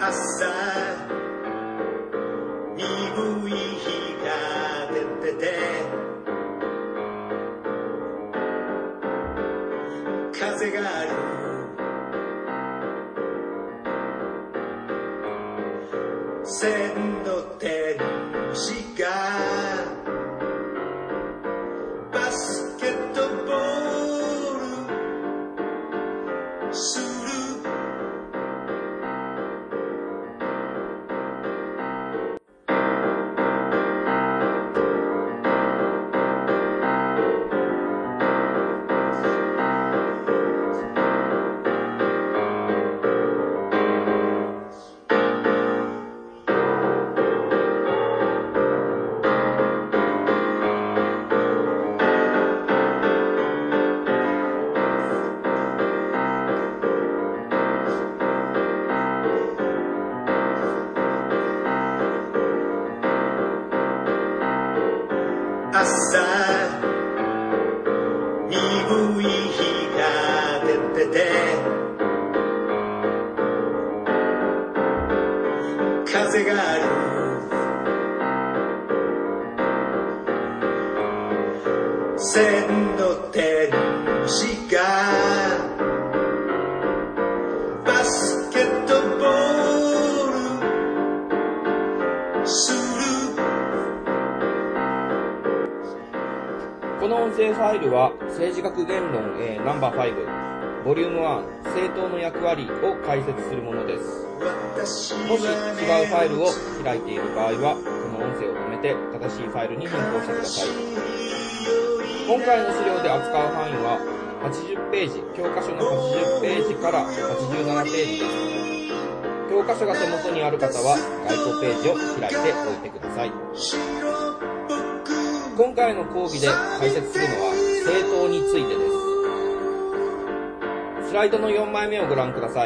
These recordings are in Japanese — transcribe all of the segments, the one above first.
朝鈍い日が出てて風がある千の天使がバスケットボールする朝鈍い日が出てて風がある千の天使がバスケットボールするこの音声ファイルは政治学言論 No.5 ボリューム1政党の役割を解説するものです。もし違うファイルを開いている場合はこの音声を止めて正しいファイルに変更してください。今回の資料で扱う範囲は80ページ、教科書の80ページから87ページです。教科書が手元にある方は該当ページを開いておいてください。今回の講義で解説するのは政党についてです。スライドの4枚目をご覧ください。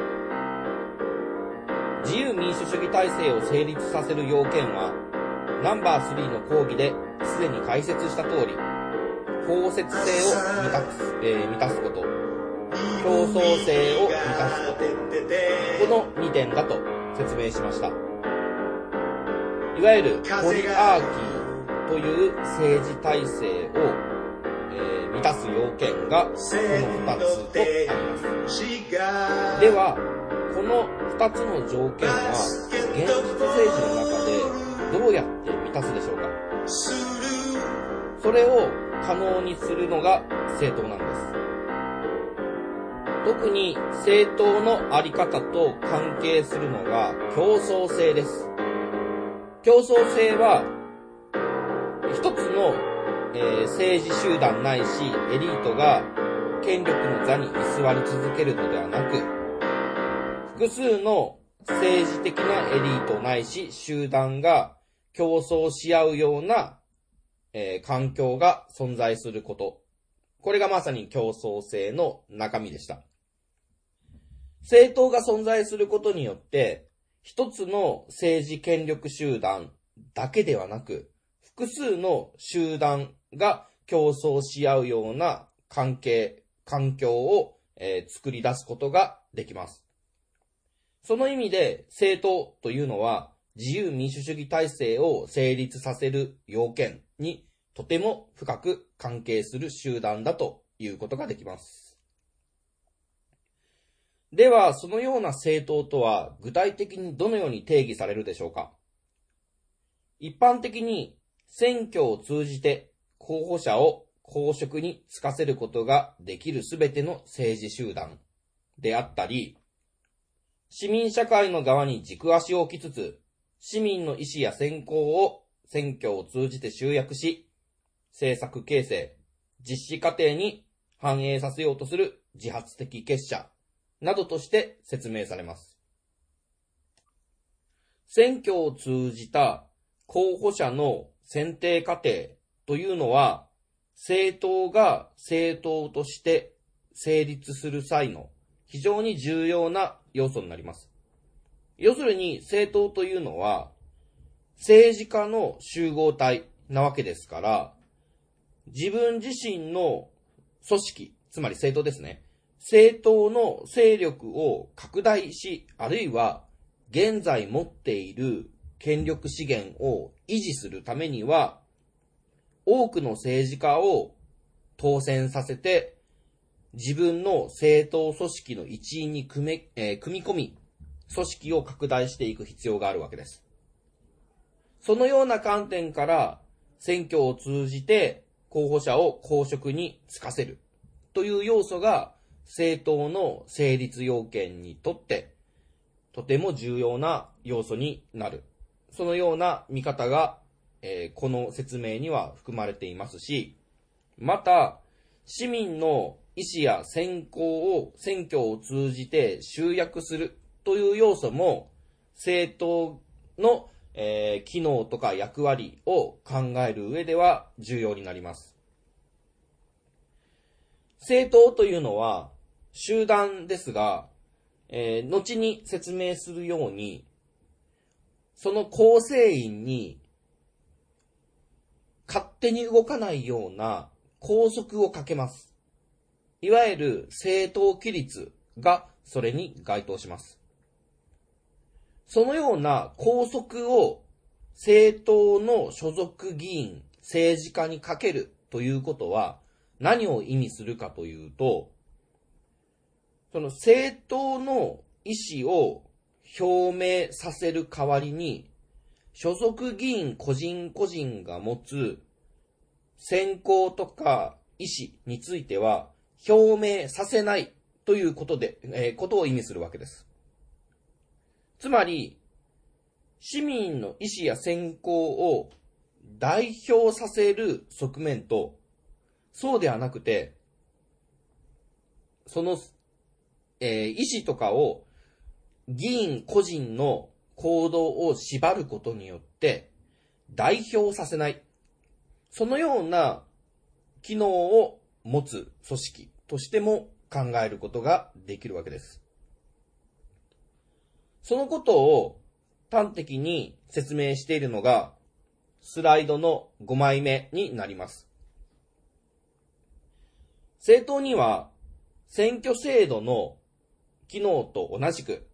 自由民主主義体制を成立させる要件はNo.3の講義ですでに解説した通り、包摂性を満たすこと、競争性を満たすこと、この2点だと説明しました。いわゆるポリアーキーという政治体制を、満たす要件がこの2つとあります。では、この2つの条件は現実政治の中でどうやって満たすでしょうか。それを可能にするのが政党なんです。特に政党のあり方と関係するのが競争性です。競争性は一つの、政治集団ないしエリートが権力の座に居座り続けるのではなく、複数の政治的なエリートないし集団が競争し合うような、環境が存在すること。これがまさに競争性の中身でした。政党が存在することによって、一つの政治権力集団だけではなく、複数の集団が競争し合うような環境を、作り出すことができます。その意味で政党というのは自由民主主義体制を成立させる要件にとても深く関係する集団だということができます。では、そのような政党とは具体的にどのように定義されるでしょうか。一般的に選挙を通じて候補者を公職に就かせることができるすべての政治集団であったり、市民社会の側に軸足を置きつつ、市民の意思や選考を選挙を通じて集約し、政策形成、実施過程に反映させようとする自発的結社などとして説明されます。選挙を通じた候補者の選定過程というのは、政党が政党として成立する際の非常に重要な要素になります。要するに政党というのは政治家の集合体なわけですから、自分自身の組織、つまり政党ですね。政党の勢力を拡大し、あるいは現在持っている権力資源を維持するためには、多くの政治家を当選させて、自分の政党組織の一員に組み込み、組織を拡大していく必要があるわけです。そのような観点から、選挙を通じて候補者を公職に就かせるという要素が政党の成立要件にとってとても重要な要素になる。そのような見方が、この説明には含まれていますし、また市民の意思や選考を選挙を通じて集約するという要素も政党の機能とか役割を考える上では重要になります。政党というのは集団ですが、後に説明するように、その構成員に勝手に動かないような拘束をかけます。いわゆる政党規律がそれに該当します。そのような拘束を政党の所属議員、政治家にかけるということは何を意味するかというと、その政党の意思を表明させる代わりに、所属議員個人個人が持つ選考とか意思については表明させないということで、ことを意味するわけです。つまり、市民の意思や選考を代表させる側面と、そうではなくて、その、意思とかを議員個人の行動を縛ることによって代表させない。そのような機能を持つ組織としても考えることができるわけです。そのことを端的に説明しているのがスライドの5枚目になります。政党には選挙制度の機能と同じく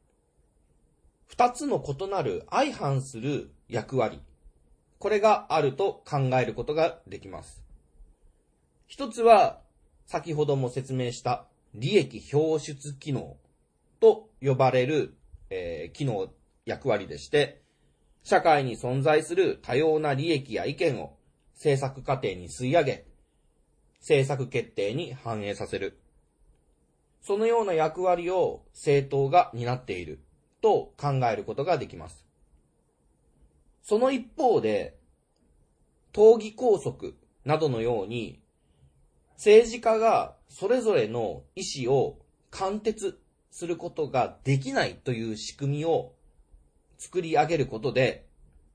2つの異なる相反する役割、これがあると考えることができます。一つは先ほども説明した利益表出機能と呼ばれる、機能役割でして、社会に存在する多様な利益や意見を政策過程に吸い上げ、政策決定に反映させる。そのような役割を政党が担っていると考えることができます。その一方で、党議拘束などのように、政治家がそれぞれの意思を貫徹することができないという仕組みを作り上げることで、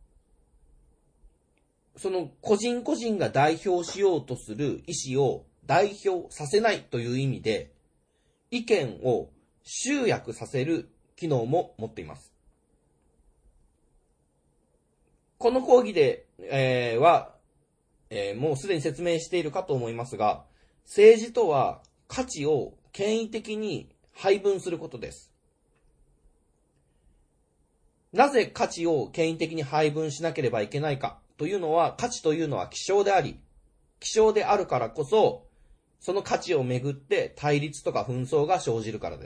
その個人個人が代表しようとする意思を代表させないという意味で、意見を集約させる機能も持っています。この講義で、は、もうすでに説明しているかと思いますが、政治とは価値を権威的に配分することです。なぜ価値を権威的に配分しなければいけないかというのは、価値というのは希少であり、希少であるからこそ、その価値をめぐって対立とか紛争が生じるからです。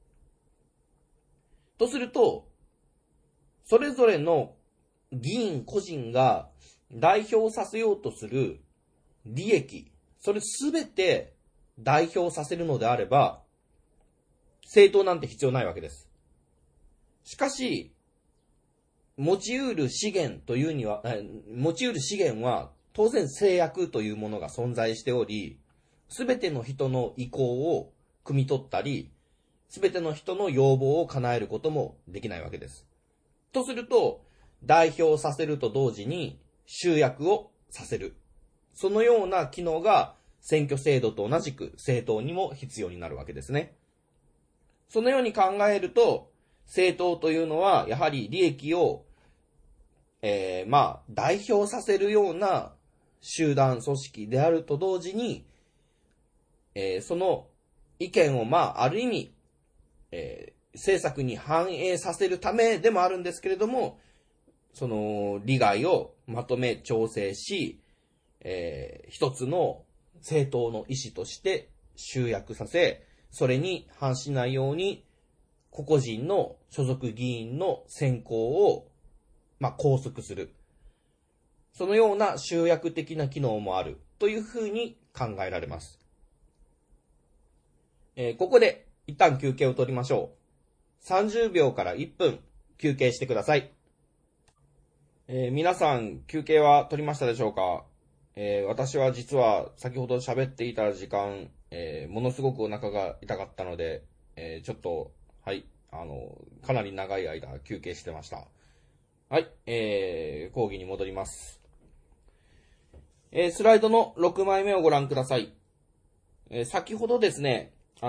とすると、それぞれの議員個人が代表させようとする利益、それすべて代表させるのであれば、政党なんて必要ないわけです。しかし、持ち得る資源は当然制約というものが存在しており、すべての人の意向を汲み取ったり、すべての人の要望を叶えることもできないわけです。とすると、代表させると同時に集約をさせる。そのような機能が選挙制度と同じく政党にも必要になるわけですね。そのように考えると、政党というのはやはり利益を、代表させるような集団組織であると同時に、その意見をある意味、 政策に反映させるためでもあるんですけれども、その利害をまとめ調整し、一つの政党の意思として集約させ、それに反しないように個々人の所属議員の選考を、拘束する。そのような集約的な機能もあるというふうに考えられます。ここで一旦休憩を取りましょう。30秒から1分休憩してください。皆さん休憩は取りましたでしょうか？私は実は先ほど喋っていた時間、ものすごくお腹が痛かったので、ちょっと、はい、かなり長い間休憩してました。はい、講義に戻ります。スライドの6枚目をご覧ください。先ほどですね、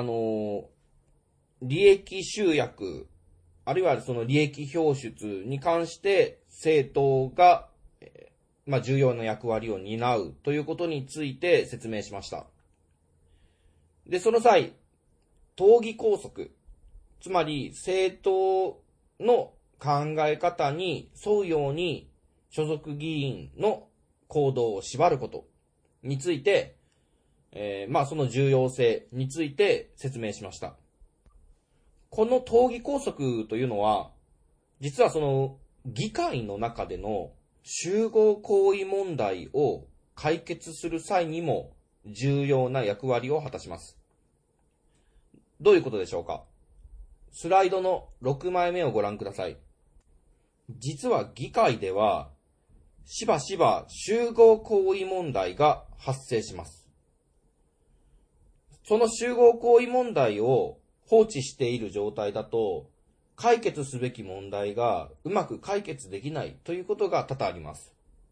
利益集約、あるいはその利益表出に関して政党が、重要な役割を担うということについて説明しました。で、その際、党議拘束、つまり政党の考え方に沿うように所属議員の行動を縛ることについて、その重要性について説明しました。この党議拘束というのは、実はその議会の中での集合行為問題を解決する際にも重要な役割を果たします。どういうことでしょうか？スライドの6枚目をご覧ください。実は議会ではしばしば集合行為問題が発生します。その集合行為問題を放置している状態だと、解決すべき問題がうまく解決できないということが多々あります。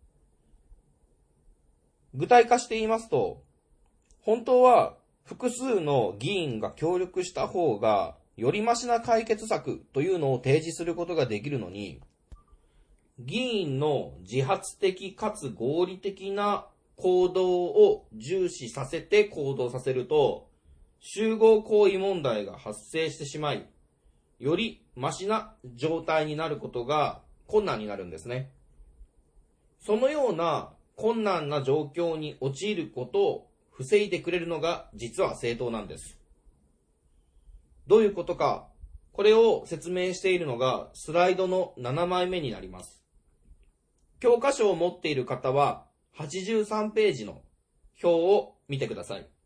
具体化して言いますと、本当は複数の議員が協力した方がよりマシな解決策というのを提示することができるのに、議員の自発的かつ合理的な行動を重視させて行動させると、集合行為問題が発生してしまい、よりマシな状態になることが困難になるんですね。そのような困難な状況に陥ることを防いでくれるのが実は政党なんです。どういうことか、これを説明しているのがスライドの7枚目になります。教科書を持っている方は83ページの表を見てください。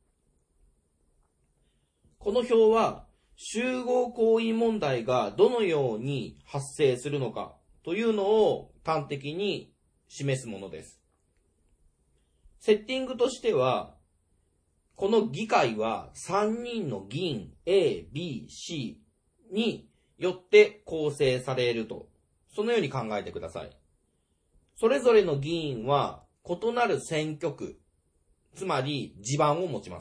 この表は集合行為問題がどのように発生するのかというのを端的に示すものです。セッティングとしては、この議会は3人の議員 A、B、C によって構成されると、そのように考えてください。それぞれの議員は異なる選挙区、つまり地盤を持ちます。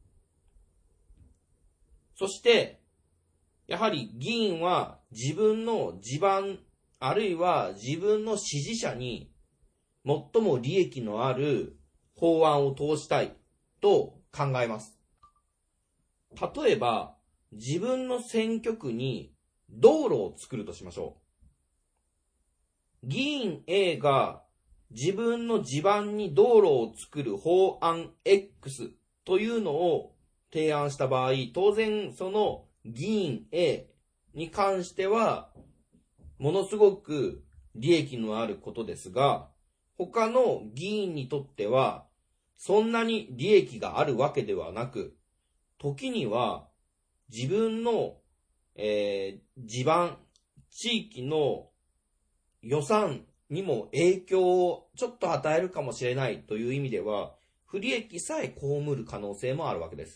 そして、やはり議員は自分の地盤、あるいは自分の支持者に最も利益のある法案を通したいと考えます。例えば、自分の選挙区に道路を作るとしましょう。議員 A が自分の地盤に道路を作る法案 X というのを提案した場合、当然その議員 A に関してはものすごく利益のあることですが、他の議員にとってはそんなに利益があるわけではなく、時には自分の、地盤、地域の予算にも影響をちょっと与えるかもしれないという意味では、不利益さえ被る可能性もあるわけです。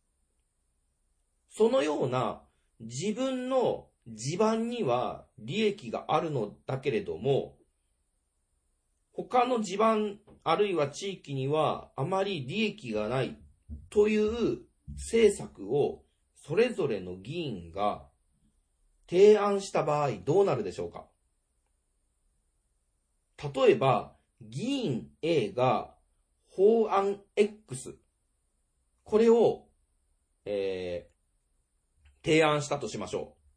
そのような自分の地盤には利益があるのだけれども、他の地盤あるいは地域にはあまり利益がないという政策をそれぞれの議員が提案した場合どうなるでしょうか？例えば、議員 A が法案 X、これを、提案したとしましょ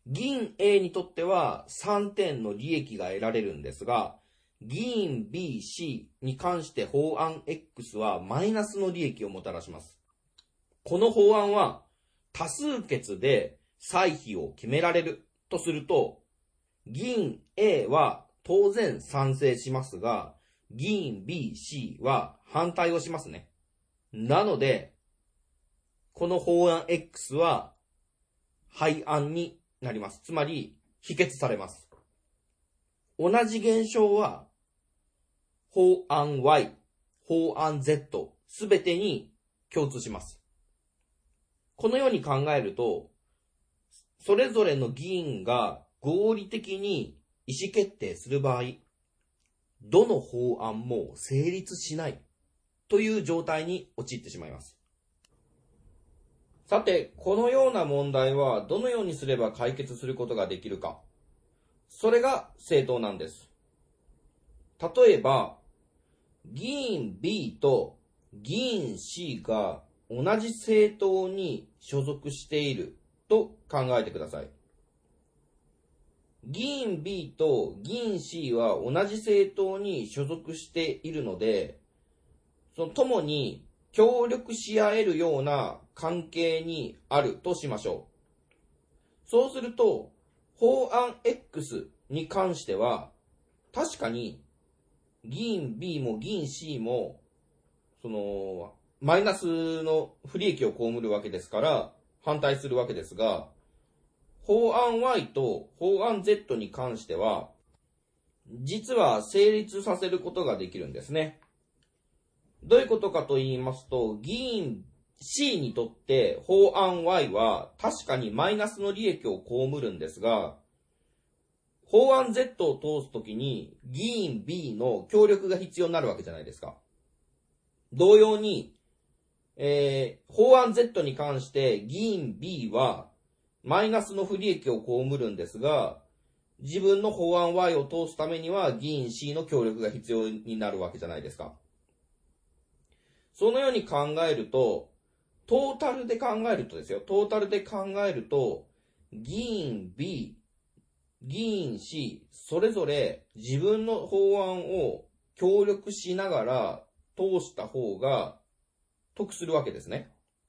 議員 A にとっては3点の利益が得られるんですが、議員 B、C に関して法案 X はマイナスの利益をもたらします。この法案は多数決で歳費を決められるとすると、議員 A は当然賛成しますが、議員 B、C は反対をしますね。なので、この法案 X は廃案になります。つまり、否決されます。同じ現象は、法案 Y、法案 Z、すべてに共通します。このように考えると、それぞれの議員が合理的に意思決定する場合、どの法案も成立しないという状態に陥ってしまいます。さて、このような問題はどのようにすれば解決することができるか。それが政党なんです。例えば、議員 B と議員 C が同じ政党に所属していると考えてください。議員 B と議員 C は同じ政党に所属しているので、共に協力し合えるような関係にあるとしましょう。そうすると、法案 X に関しては、確かに議員 B も議員 C も、マイナスの不利益を被るわけですから、反対するわけですが、法案 Y と法案 Z に関しては、実は成立させることができるんですね。どういうことかと言いますと、議員 C にとって法案 Y は確かにマイナスの利益を被るんですが、法案 Z を通すときに議員 B の協力が必要になるわけじゃないですか。同様に、法案 Z に関して議員 B はマイナスの不利益を被るんですが、自分の法案 Y を通すためには議員 C の協力が必要になるわけじゃないですか。そのように考えると、トータルで考えると、議員 B、議員 C、それぞれ自分の法案を協力しながら通した方が得するわけですね。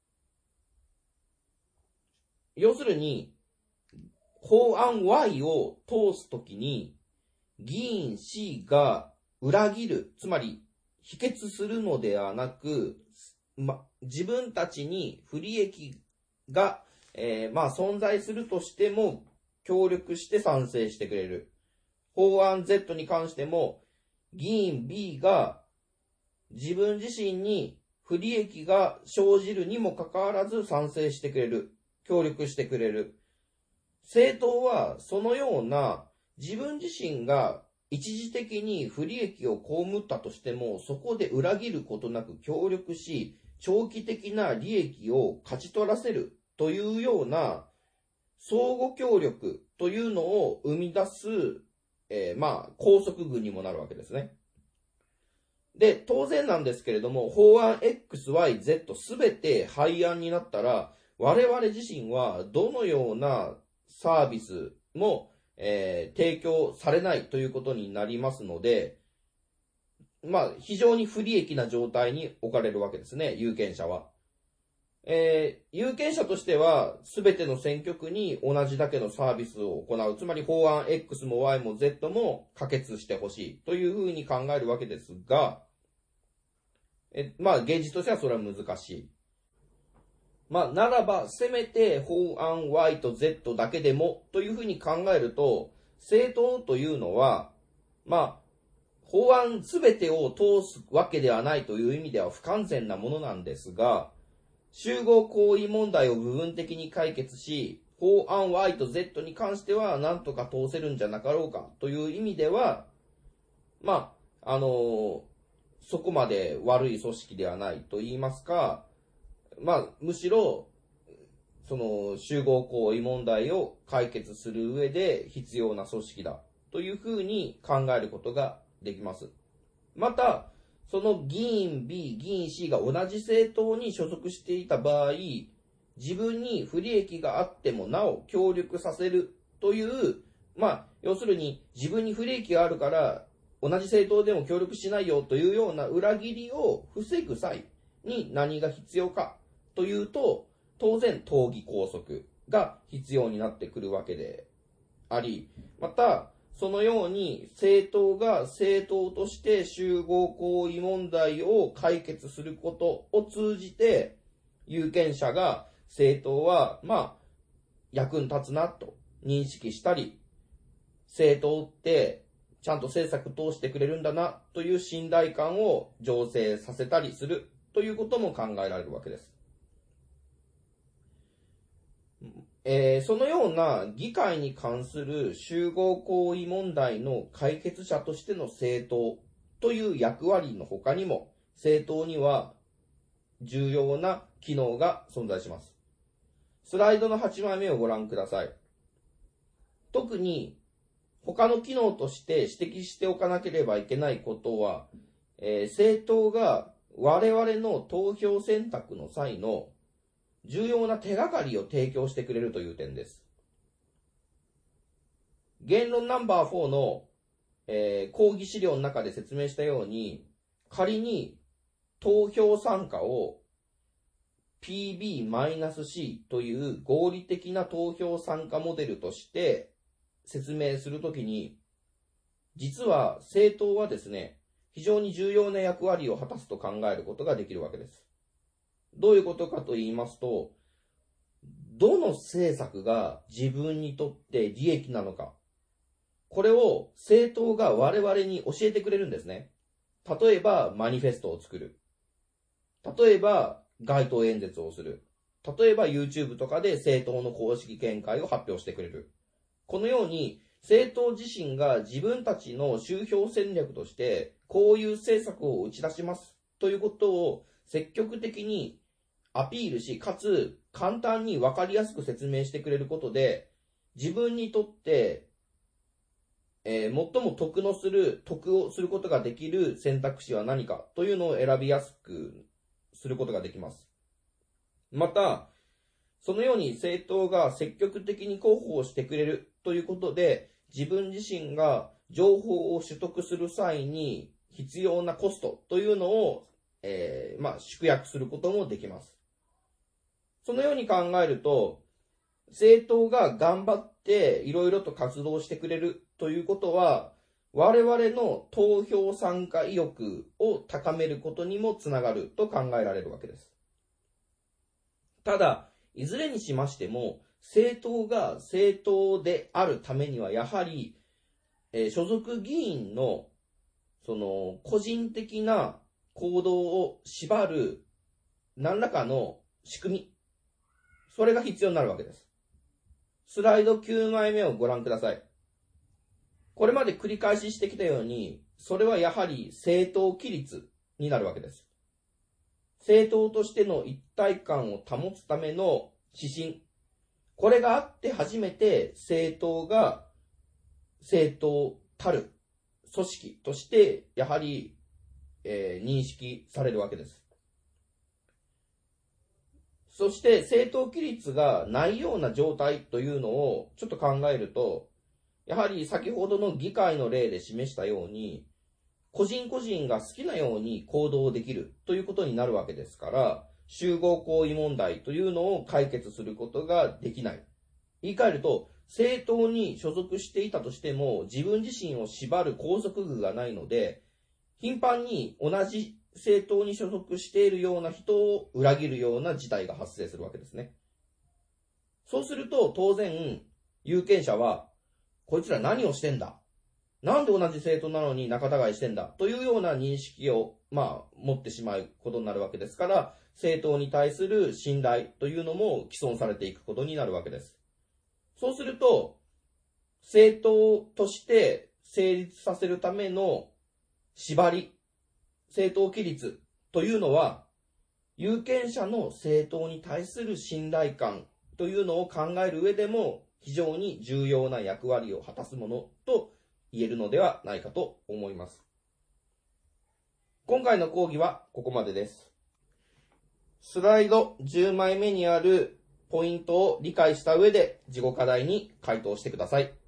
要するに、法案 Y を通すときに、議員 C が裏切る、つまり否決するのではなく、自分たちに不利益が、存在するとしても協力して賛成してくれる。法案 Z に関しても議員 B が自分自身に不利益が生じるにもかかわらず賛成してくれる。協力してくれる。政党はそのような自分自身が一時的に不利益を被ったとしても、そこで裏切ることなく協力し、長期的な利益を勝ち取らせるというような相互協力というのを生み出す、拘束具にもなるわけですね。で、当然なんですけれども、法案 XYZ すべて廃案になったら、我々自身はどのようなサービスも、提供されないということになりますので、非常に不利益な状態に置かれるわけですね、有権者は。有権者としては、すべての選挙区に同じだけのサービスを行う。つまり法案 X も Y も Z も可決してほしいというふうに考えるわけですが、現実としてはそれは難しい。ならば、せめて法案 Y と Z だけでもというふうに考えると、政党というのは、法案すべてを通すわけではないという意味では不完全なものなんですが、集合行為問題を部分的に解決し、法案 Y と Z に関しては何とか通せるんじゃなかろうかという意味では、そこまで悪い組織ではないと言いますか、むしろ、その集合行為問題を解決する上で必要な組織だというふうに考えることができます。また、その議員 B、議員 C が同じ政党に所属していた場合、自分に不利益があってもなお協力させるという、要するに自分に不利益があるから同じ政党でも協力しないよというような裏切りを防ぐ際に何が必要かというと、当然党議拘束が必要になってくるわけであり、またそのように政党が政党として集合行為問題を解決することを通じて、有権者が政党は役に立つなと認識したり、政党ってちゃんと政策通してくれるんだなという信頼感を醸成させたりするということも考えられるわけです。そのような議会に関する集合行為問題の解決者としての政党という役割の他にも、政党には重要な機能が存在します。スライドの8枚目をご覧ください。特に他の機能として指摘しておかなければいけないことは、政党が我々の投票選択の際の重要な手がかりを提供してくれるという点です。言論ナンバー4の、講義資料の中で説明したように、仮に投票参加を PB-C という合理的な投票参加モデルとして説明するときに、実は政党はですね、非常に重要な役割を果たすと考えることができるわけです。どういうことかと言いますと、どの政策が自分にとって利益なのか、これを政党が我々に教えてくれるんですね。例えばマニフェストを作る。例えば街頭演説をする。例えば YouTube とかで政党の公式見解を発表してくれる。このように政党自身が自分たちの集票戦略としてこういう政策を打ち出しますということを積極的にアピールし、かつ簡単に分かりやすく説明してくれることで、自分にとって、最も得をすることができる選択肢は何かというのを選びやすくすることができます。また、そのように政党が積極的に広報してくれるということで、自分自身が情報を取得する際に必要なコストというのを、縮約することもできます。そのように考えると、政党が頑張っていろいろと活動してくれるということは、我々の投票参加意欲を高めることにもつながると考えられるわけです。ただ、いずれにしましても、政党が政党であるためには、やはり、所属議員のその個人的な行動を縛る何らかの仕組み、それが必要になるわけです。スライド9枚目をご覧ください。これまで繰り返ししてきたように、それはやはり政党規律になるわけです。政党としての一体感を保つための指針、これがあって初めて政党が政党たる組織としてやはり、認識されるわけです。そして政党規律がないような状態というのをちょっと考えると、やはり先ほどの議会の例で示したように、個人個人が好きなように行動できるということになるわけですから、集合行為問題というのを解決することができない。言い換えると、政党に所属していたとしても自分自身を縛る拘束具がないので、頻繁に同じ政党に所属しているような人を裏切るような事態が発生するわけですね。そうすると当然有権者は、こいつら何をしてんだ、なんで同じ政党なのに仲違いしてんだというような認識を持ってしまうことになるわけですから、政党に対する信頼というのも毀損されていくことになるわけです。そうすると政党として成立させるための縛り、政党規律というのは、有権者の政党に対する信頼感というのを考える上でも非常に重要な役割を果たすものと言えるのではないかと思います。今回の講義はここまでです。スライド10枚目にあるポイントを理解した上で自己課題に回答してください。